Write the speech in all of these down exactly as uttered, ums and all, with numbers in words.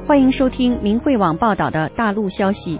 欢迎收听明慧网报道的大陆消息。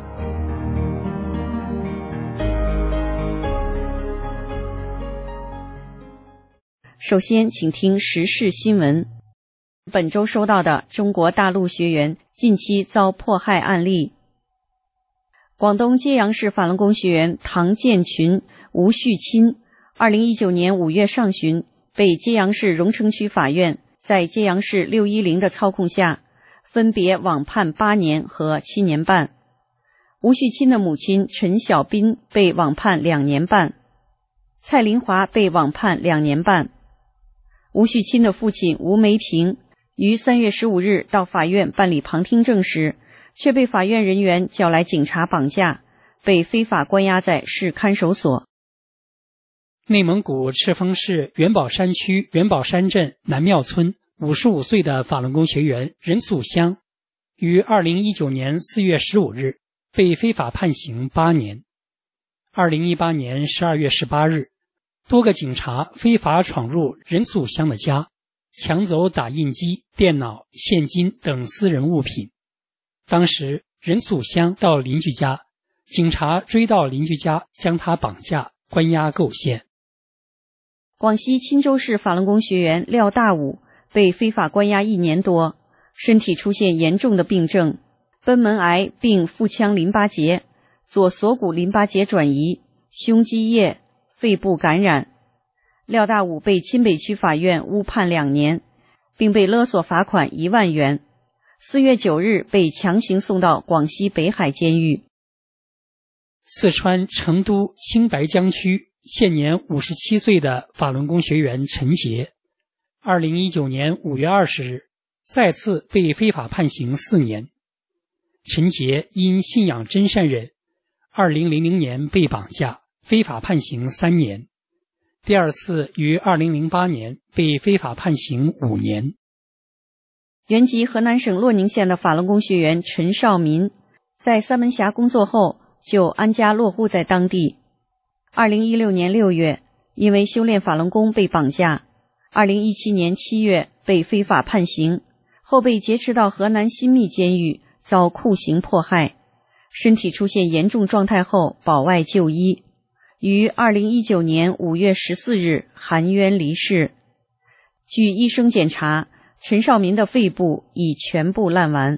首先，请听时事新闻。本周收到的中国大陆学员近期遭迫害案例。广东揭阳市法轮功学员唐建群、吴旭钦，二零一九年五月上旬被揭阳市荣城区法院在揭阳市六一零的操控下，分别网判八年和七年半。吴旭钦的母亲陈小斌被网判两年半，蔡林华被网判两年半。吴旭钦的父亲吴梅平于三月十五日到法院办理旁听证时，却被法院人员叫来警察绑架，被非法关押在市看守所。 内蒙古赤峰市元宝山区元宝山镇南庙村五十五岁的法轮功学员任素香，于二零一九年四月十五日被非法判刑八年。二零一八年十二月十八日，多个警察非法闯入任素香的家，抢走打印机、电脑、现金等私人物品。当时任素香到邻居家，警察追到邻居家，将他绑架关押构陷。 广西钦州市法轮功学员廖大武被非法关押一年多，身体出现严重的病症，贲门癌并腹腔淋巴结、左锁骨淋巴结转移、胸积液、肺部感染。廖大武被钦北区法院误判两年，并被勒索罚款一万元。四月九日被强行送到广西北海监狱。 四川成都青白江区现年五十七岁的法轮功学员陈杰，二零一九年五月二十日再次被非法判刑四年。陈杰因信仰真善忍，二零零零年被绑架，非法判刑三年。第二次于二零零八年被非法判刑五年。 原籍河南省洛宁县的法轮功学员陈少民，在三门峡工作后就安家落户在当地。二零一六年六月，因为修炼法轮功被绑架。二零一七年七月被非法判刑，后被劫持到河南新密监狱，遭酷刑迫害，身体出现严重状态后保外就医，于二零一九年五月十四日含冤离世。据医生检查，陈少民的肺部已全部烂完。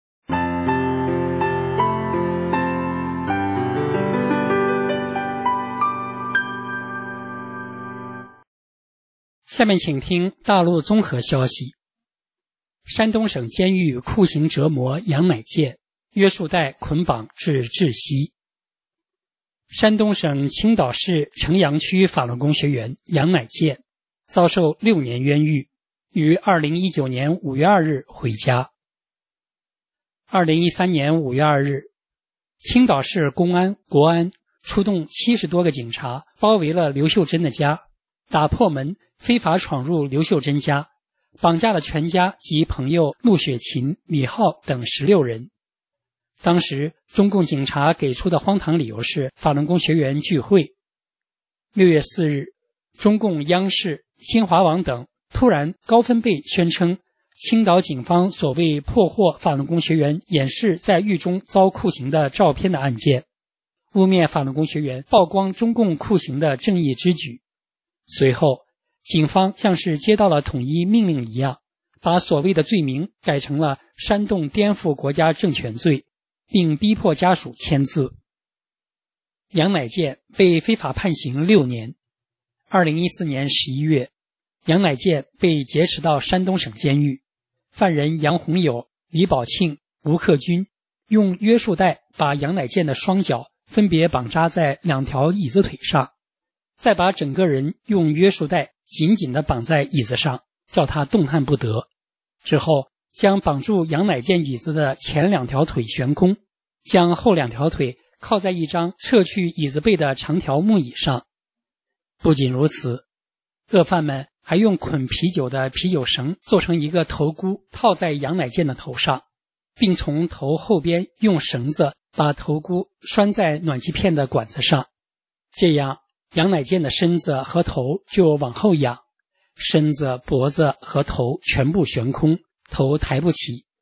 下面请听大陆综合消息。山东省监狱酷刑折磨杨乃健，约束带捆绑至窒息。山东省青岛市城阳区法轮功学员杨乃健遭受六年冤狱，于二零一九年五月二日回家。二零一三年五月二日，青岛市公安、国安出动七十多个警察，包围了刘秀珍的家，打破门，非法闯入刘秀珍家，绑架了全家及朋友陆雪琴、李浩等十六人。当时中共警察给出的荒唐理由是法轮功学员聚会。六月四日，中共央视、新华网等突然高分贝宣称青岛警方所谓破获法轮功学员演示在狱中遭酷刑的照片的案件，污蔑法轮功学员曝光中共酷刑的正义之举。随后警方像是接到了统一命令一样，把所谓的罪名改成了煽动颠覆国家政权罪，并逼迫家属签字。杨乃健被非法判刑六年。二零一四年十一月，杨乃健被劫持到山东省监狱，犯人杨洪友、李宝庆、吴克军用约束带把杨乃健的双脚分别绑扎在两条椅子腿上，再把整个人用约束带紧紧地绑在椅子上，叫他动弹不得。之后将绑住杨乃健椅子的前两条腿悬空，将后两条腿靠在一张撤去椅子背的长条木椅上。不仅如此，恶犯们还用捆啤酒的啤酒绳做成一个头箍套在杨乃健的头上，并从头后边用绳子把头箍拴在暖气片的管子上。这样杨乃健的身子和头就往后仰，身子、脖子和头全部悬空，头抬不起。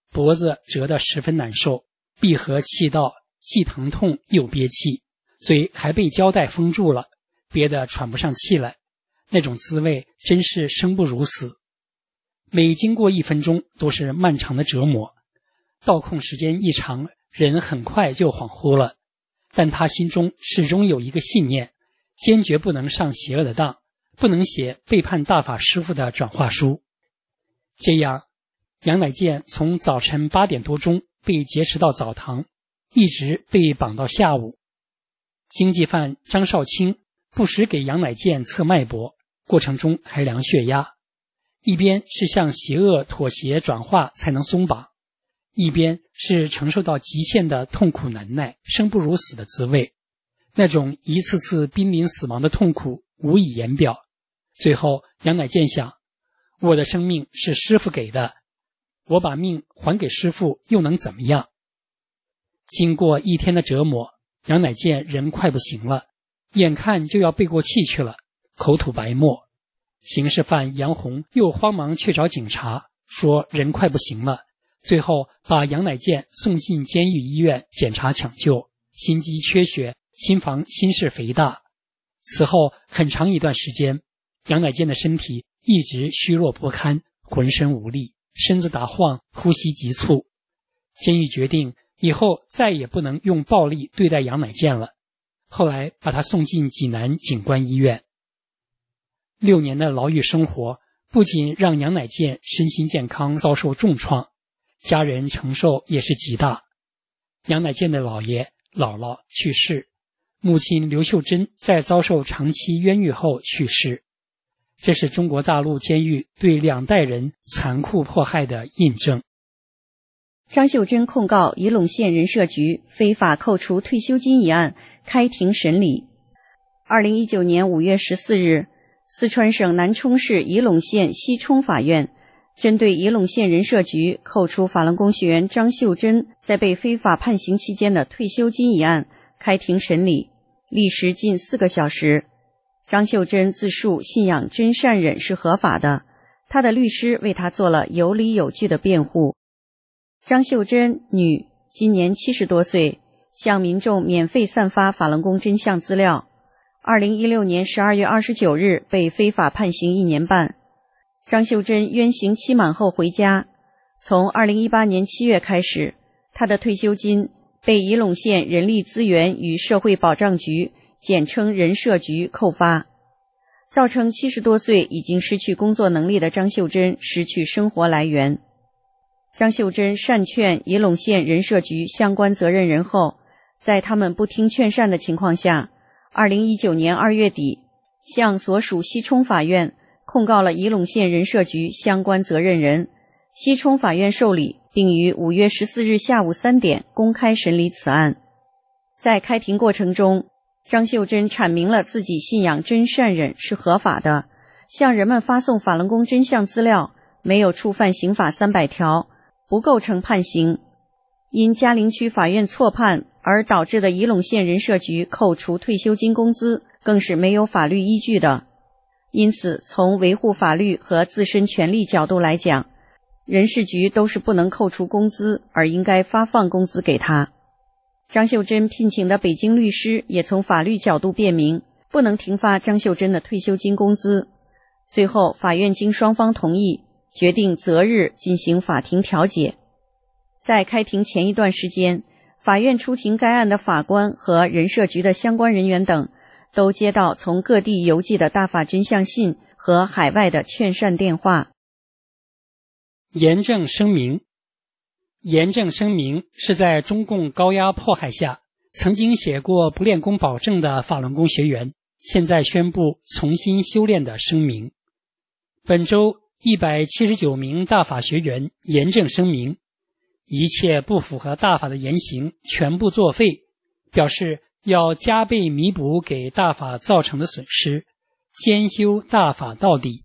脖子折得十分难受，闭合气道既疼痛又憋气，嘴还被胶带封住了，憋得喘不上气来，那种滋味真是生不如死。每经过一分钟都是漫长的折磨，倒空时间一长，人很快就恍惚了。但他心中始终有一个信念，坚决不能上邪恶的当，不能写背叛大法师父的转化书。这样，杨乃健从早晨八点多钟被劫持到澡堂，一直被绑到下午。经济犯张少卿不时给杨乃健测脉搏，过程中还量血压，一边是向邪恶妥协转化才能松绑，一边是承受到极限的痛苦难耐，生不如死的滋味。那种一次次濒临死亡的痛苦无以言表。最后杨乃健想，我的生命是师父给的，我把命还给师父又能怎么样？经过一天的折磨，杨乃健人快不行了，眼看就要背过气去了，口吐白沫。刑事犯杨红又慌忙去找警察，说人快不行了，最后把杨乃健送进监狱医院检查抢救，心肌缺血，心房心室肥大。此后很长一段时间，杨乃健的身体一直虚弱不堪，浑身无力，身子打晃，呼吸急促。监狱决定以后再也不能用暴力对待杨乃健了，后来把他送进济南警官医院。六年的牢狱生活不仅让杨乃健身心健康遭受重创，家人承受也是极大。杨乃健的姥爷姥姥去世，母亲刘秀珍在遭受长期冤狱后去世，这是中国大陆监狱对两代人残酷迫害的印证。 张秀珍控告仪陇县人社局非法扣除退休金一案开庭审理。二零一九年五月十四日，四川省南充市仪陇县西充法院针对仪陇县人社局扣除法轮功学员张秀珍在被非法判刑期间的退休金一案开庭审理，历时近四个小时。张秀珍自述信仰真善忍是合法的，他的律师为他做了有理有据的辩护。张秀珍，女，今年七十多岁，向民众免费散发法轮功真相资料。二零一六年十二月二十九日被非法判刑一年半。张秀珍冤刑期满后回家，从二零一八年七月开始，她的退休金被仪陇县人力资源与社会保障局，简称人社局扣发，造成七十多岁已经失去工作能力的张秀珍失去生活来源。张秀珍善劝仪陇县人社局相关责任人后，在他们不听劝善的情况下，二零一九年二月底向所属西充法院控告了仪陇县人社局相关责任人。西充法院受理，并于五月十四日下午三点公开审理此案。在开庭过程中，张秀珍阐明了自己信仰真善忍是合法的，向人们发送法轮功真相资料没有触犯刑法三百条，不构成判刑。因嘉陵区法院错判而导致的仪陇县人社局扣除退休金工资更是没有法律依据的。因此，从维护法律和自身权利角度来讲，人事局都是不能扣除工资，而应该发放工资给他。张秀珍聘请的北京律师也从法律角度辩明，不能停发张秀珍的退休金工资。最后，法院经双方同意，决定择日进行法庭调解。在开庭前一段时间，法院出庭该案的法官和人社局的相关人员等都接到从各地邮寄的大法真相信和海外的劝善电话。 严正声明。严正声明是在中共高压迫害下曾经写过不练功保证的法轮功学员现在宣布重新修炼的声明。本周一百七十九名大法学员严正声明，一切不符合大法的言行全部作废，表示要加倍弥补给大法造成的损失，兼修大法到底。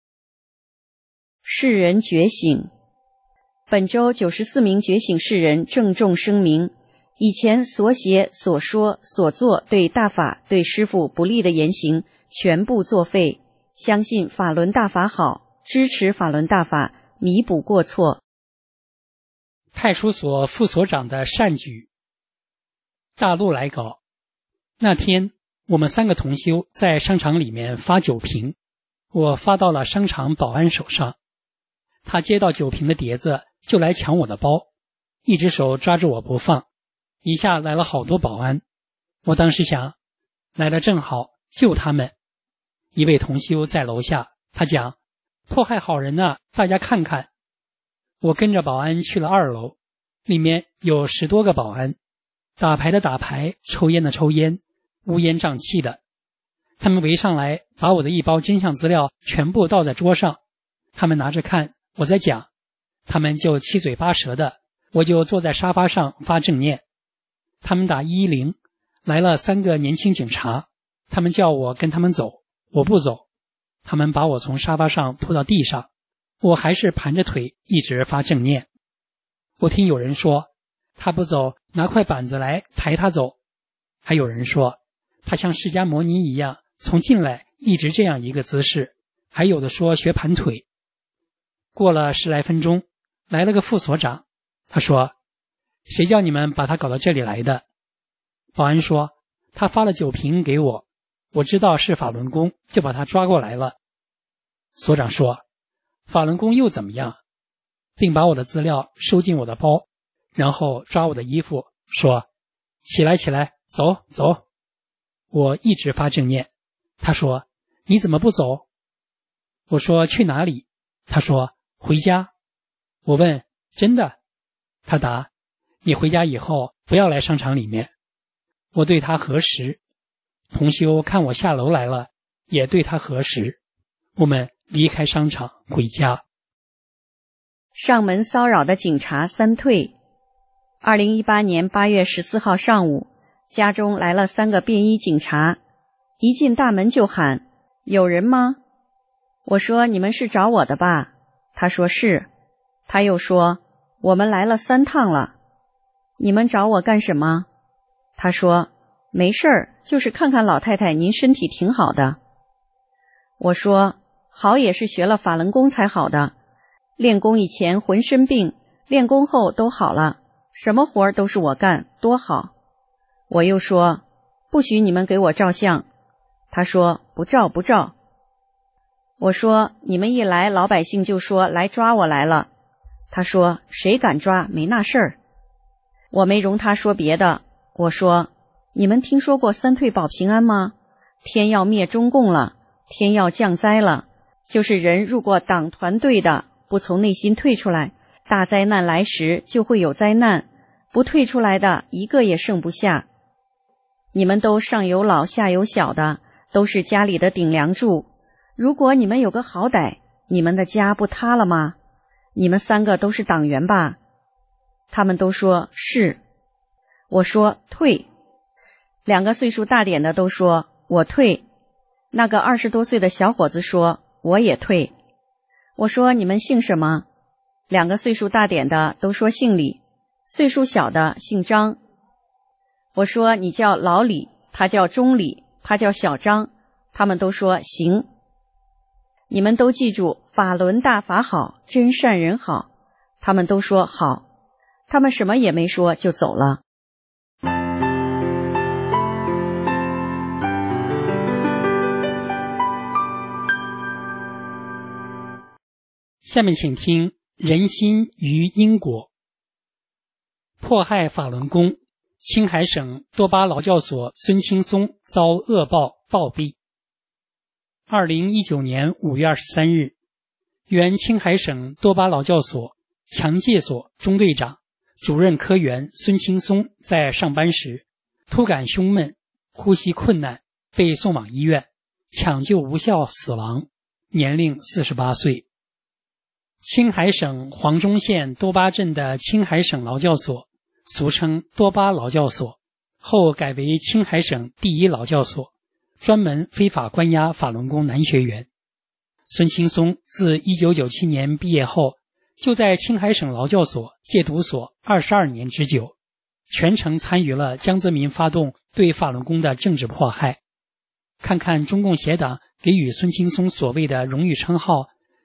世人觉醒。本周九十四名觉醒世人郑重声明，以前所写所说所做对大法对师父不利的言行全部作废，相信法轮大法好，支持法轮大法，弥补过错。 派出所副所长的善举。大陆来稿，那天我们三个同修在商场里面发酒瓶，我发到了商场保安手上，他接到酒瓶的碟子就来抢我的包，一只手抓住我不放，一下来了好多保安。我当时想，来了正好，救他们。一位同修在楼下，他讲，迫害好人呢，大家看看。我跟着保安去了二楼，里面有十多个保安，打牌的打牌，抽烟的抽烟，乌烟瘴气的。他们围上来，把我的一包真相资料全部倒在桌上，他们拿着看，我在讲，他们就七嘴八舌的，我就坐在沙发上发正念。他们打一一零，来了三个年轻警察，他们叫我跟他们走，我不走，他们把我从沙发上拖到地上，我还是盘着腿一直发正念。我听有人说，他不走，拿块板子来抬他走。还有人说，他像释迦摩尼一样，从进来一直这样一个姿势。还有的说学盘腿。过了十来分钟，来了个副所长，他说，谁叫你们把他搞到这里来的？保安说，他发了酒瓶给我，我知道是法轮功，就把他抓过来了。所长说，法轮功又怎么样？并把我的资料收进我的包，然后抓我的衣服，说，起来起来，走走。我一直发正念。他说，你怎么不走？我说，去哪里？他说，回家。我问，真的？他答，你回家以后不要来商场里面。我对他核实，同修看我下楼来了，也对他核实。我们离开商场回家。 上门骚扰的警察三退。二零一八年八月十四号上午，家中来了三个便衣警察，一进大门就喊，有人吗？我说，你们是找我的吧？他说是。他又说，我们来了三趟了。你们找我干什么？他说，没事儿，就是看看老太太您身体挺好的。我说，好也是学了法轮功才好的，练功以前浑身病，练功后都好了，什么活儿都是我干，多好。我又说，不许你们给我照相。他说，不照不照。我说，你们一来，老百姓就说来抓我来了。他说，谁敢抓，没那事儿。我没容他说别的，我说，你们听说过三退保平安吗？天要灭中共了，天要降灾了，就是人如果党团队的不从内心退出来，大灾难来时就会有灾难，不退出来的一个也剩不下。你们都上有老下有小的，都是家里的顶梁柱，如果你们有个好歹，你们的家不塌了吗？你们三个都是党员吧？他们都说是。我说退。两个岁数大点的都说我退。那个二十多岁的小伙子说我也退。我说你们姓什么？两个岁数大点的都说姓李，岁数小的姓张。我说你叫老李，他叫中李，他叫小张，他们都说行。你们都记住，法轮大法好，真善人好。他们都说好。他们什么也没说就走了。 下面请听人心与因果。迫害法轮功，青海省多巴劳教所孙青松遭恶报暴毙。二零一九年五月二十三日，原青海省多巴劳教所强戒所中队长、主任科员孙青松在上班时突感胸闷，呼吸困难，被送往医院，抢救无效死亡，年龄四十八岁。青海省黄忠县多巴镇的青海省劳教所，俗称多巴劳教所，后改为青海省第一劳教所，专门非法关押法轮功男学员。孙青松自一九九七年毕业后，就在青海省劳教所戒毒所二十二年之久，全程参与了江泽民发动对法轮功的政治迫害。看看中共协党给予孙青松所谓的荣誉称号，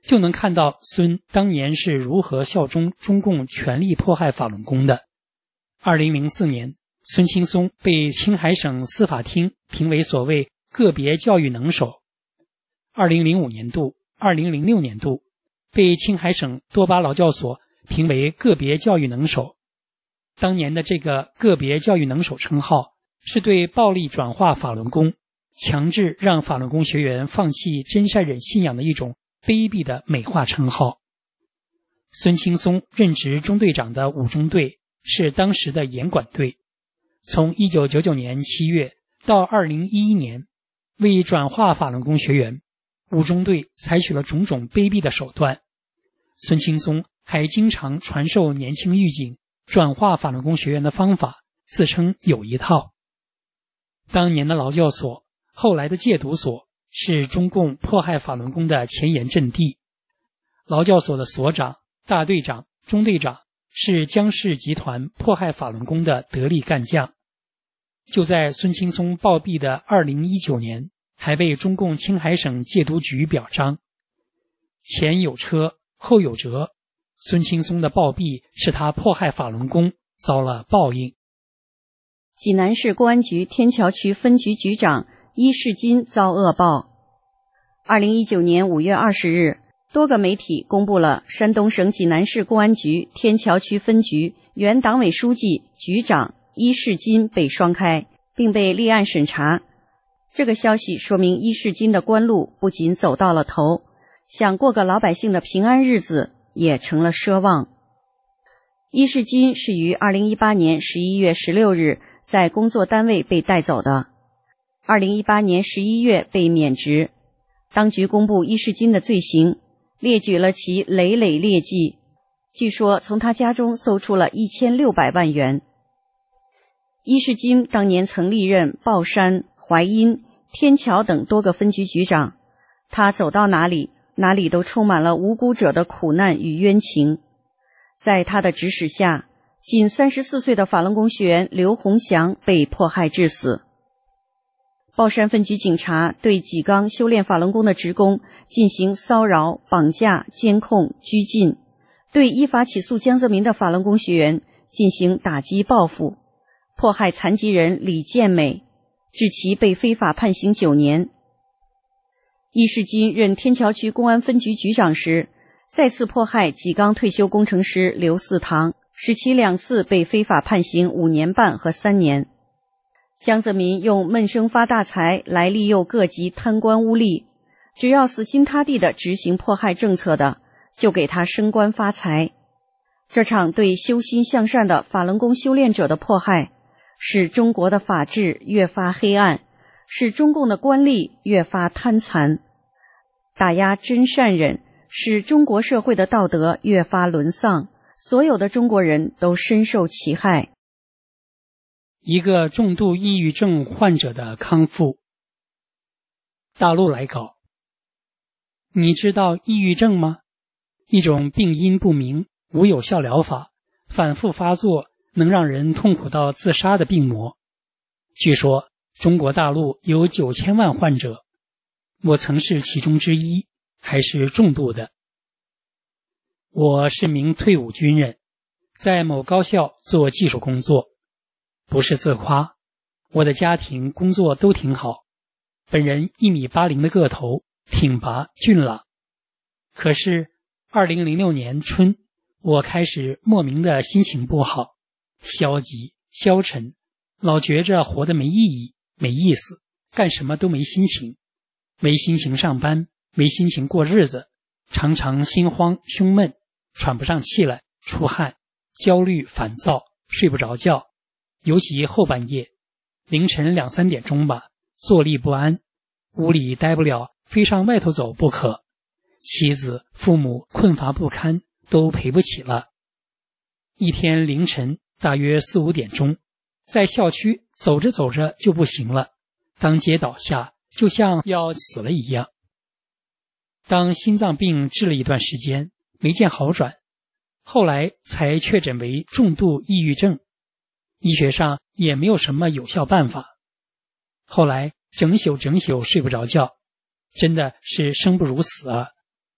就能看到孙当年是如何效忠中共全力迫害法轮功的。二零零四年，孙青松被青海省司法厅评为所谓个别教育能手。二零零五年度、二零零六年度被青海省多巴劳教所评为个别教育能手。当年的这个个别教育能手称号，是对暴力转化法轮功、强制让法轮功学员放弃真善忍信仰的一种卑鄙的美化称号。孙青松任职中队长的五中队是当时的严管队，从一九九九年七月到二零一一年，为转化法轮功学员，五中队采取了种种卑鄙的手段。孙青松还经常传授年轻狱警转化法轮功学员的方法，自称有一套。当年的劳教所，后来的戒毒所，是中共迫害法轮功的前沿阵地。劳教所的所长、大队长、中队长是江氏集团迫害法轮功的得力干将。就在孙青松暴毙的二零一九年，还被中共青海省戒毒局表彰。前有车，后有辙，孙青松的暴毙使他迫害法轮功遭了报应。 济南市公安局天桥区分局局长伊世金遭恶报。二零一九年五月二十日，多个媒体公布了山东省济南市公安局天桥区分局原党委书记、局长伊世金被双开，并被立案审查。这个消息说明伊世金的官路不仅走到了头，想过个老百姓的平安日子也成了奢望。伊世金是于二零一八年十一月十六日在工作单位被带走的，二零一八年十一月被免职。当局公布伊世金的罪行，列举了其累累劣迹，据说从他家中搜出了一千六百万元。伊世金当年曾历任豹山、淮阴、天桥等多个分局局长，他走到哪里，哪里都充满了无辜者的苦难与冤情。在他的指使下，仅三十四岁的法轮功学员刘洪祥被迫害致死。豹山分局警察对济冈修炼法轮功的职工进行骚扰、绑架、监控、拘禁，对依法起诉江泽民的法轮功学员进行打击报复，迫害残疾人李建美，致其被非法判刑九年。伊世金任天桥区公安分局局长时，再次迫害济冈退休工程师刘四堂，使其两次被非法判刑五年半和三年。江泽民用闷声发大财来利诱各级贪官污吏，只要死心塌地地执行迫害政策的，就给他升官发财。这场对修心向善的法轮功修炼者的迫害，使中国的法治越发黑暗，使中共的官吏越发贪残，打压真善忍，使中国社会的道德越发沦丧，所有的中国人都深受其害。 一个重度抑郁症患者的康复。大陆来稿。你知道抑郁症吗？一种病因不明、无有效疗法、反复发作，能让人痛苦到自杀的病魔。据说中国大陆有九千万患者，我曾是其中之一，还是重度的。我是名退伍军人，在某高校做技术工作。不是自夸，我的家庭工作都挺好，本人一米八零的个头，挺拔俊朗。可是二零零六年春，我开始莫名的心情不好，消极消沉，老觉着活得没意义没意思，干什么都没心情，没心情上班，没心情过日子，常常心慌胸闷，喘不上气来，出汗，焦虑烦躁，睡不着觉，尤其后半夜，凌晨两三点钟吧，坐立不安，屋里待不了，非上外头走不可。妻子、父母困乏不堪，都陪不起了。一天凌晨大约四五点钟，在校区走着走着就不行了，当街倒下，就像要死了一样。当心脏病治了一段时间，没见好转，后来才确诊为重度抑郁症。医学上也没有什么有效办法，后来整宿整宿睡不着觉，真的是生不如死啊！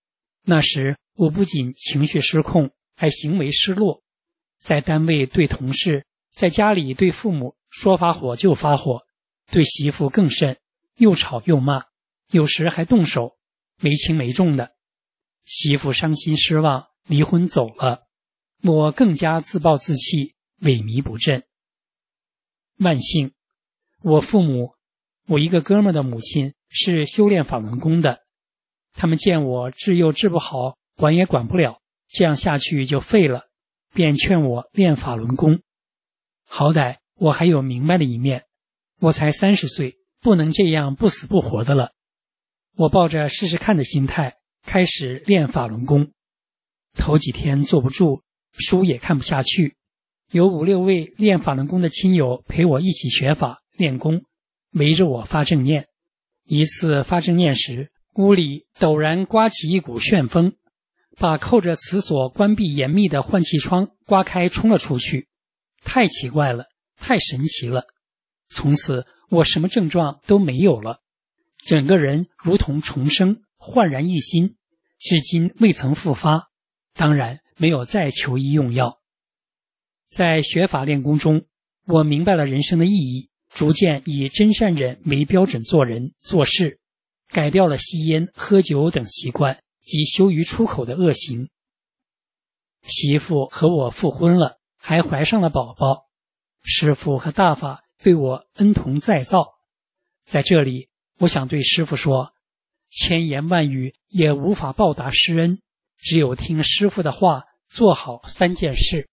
那时我不仅情绪失控，还行为失落，在单位对同事，在家里对父母说发火就发火，对媳妇更甚，又吵又骂，有时还动手，没轻没重的。媳妇伤心失望，离婚走了，我更加自暴自弃，萎靡不振。万幸，我父母，我一个哥们的母亲是修炼法轮功的，他们见我治又治不好，管也管不了，这样下去就废了，便劝我练法轮功。好歹我还有明白的一面，我才三十岁，不能这样不死不活的了。我抱着试试看的心态开始练法轮功。头几天坐不住，书也看不下去，有五六位练法轮功的亲友陪我一起学法练功，围着我发正念。一次发正念时，屋里陡然刮起一股旋风，把扣着磁锁关闭严密的换气窗刮开冲了出去。太奇怪了，太神奇了。从此我什么症状都没有了，整个人如同重生，焕然一新，至今未曾复发，当然没有再求医用药。在学法练功中，我明白了人生的意义，逐渐以真善忍为标准做人做事，改掉了吸烟、喝酒等习惯及羞于出口的恶行。媳妇和我复婚了，还怀上了宝宝。师父和大法对我恩同再造。在这里，我想对师父说，千言万语也无法报答师恩，只有听师父的话，做好三件事。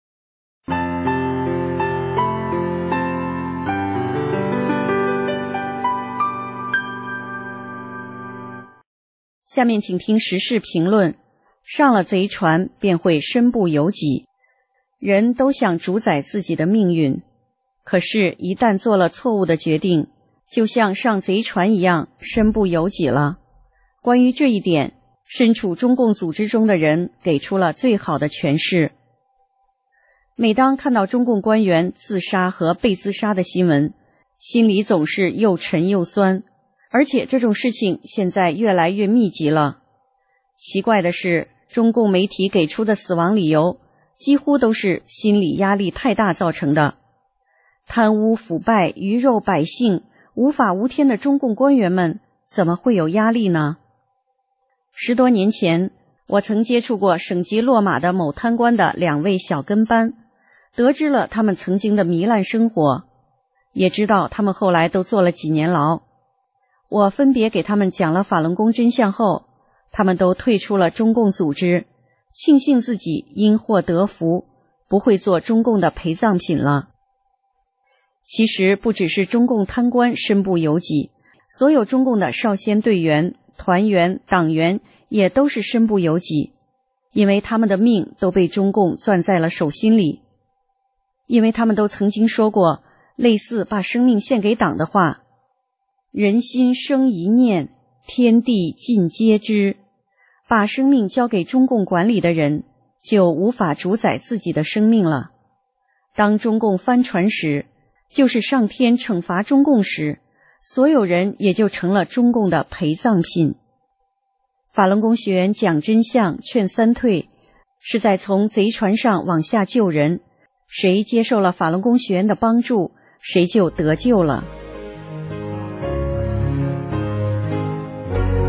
下面请听时事评论。上了贼船便会身不由己。人都想主宰自己的命运，可是一旦做了错误的决定，就像上贼船一样，身不由己了。关于这一点，身处中共组织中的人给出了最好的诠释。每当看到中共官员自杀和被自杀的新闻，心里总是又沉又酸，而且这种事情现在越来越密集了。奇怪的是，中共媒体给出的死亡理由几乎都是心理压力太大造成的。贪污腐败、鱼肉百姓、无法无天的中共官员们怎么会有压力呢？十多年前，我曾接触过省级落马的某贪官的两位小跟班，得知了他们曾经的糜烂生活，也知道他们后来都坐了几年牢。我分别给他们讲了法轮功真相后，他们都退出了中共组织，庆幸自己因祸得福，不会做中共的陪葬品了。其实不只是中共贪官身不由己，所有中共的少先队员、团员、党员也都是身不由己，因为他们的命都被中共攥在了手心里。因为他们都曾经说过类似把生命献给党的话，人心生一念，天地尽皆知。把生命交给中共管理的人，就无法主宰自己的生命了。当中共翻船时，就是上天惩罚中共时，所有人也就成了中共的陪葬品。法轮功学员讲真相、劝三退，是在从贼船上往下救人，谁接受了法轮功学员的帮助，谁就得救了。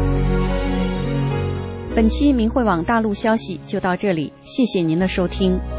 本期明慧网大陆消息就到这里，谢谢您的收听。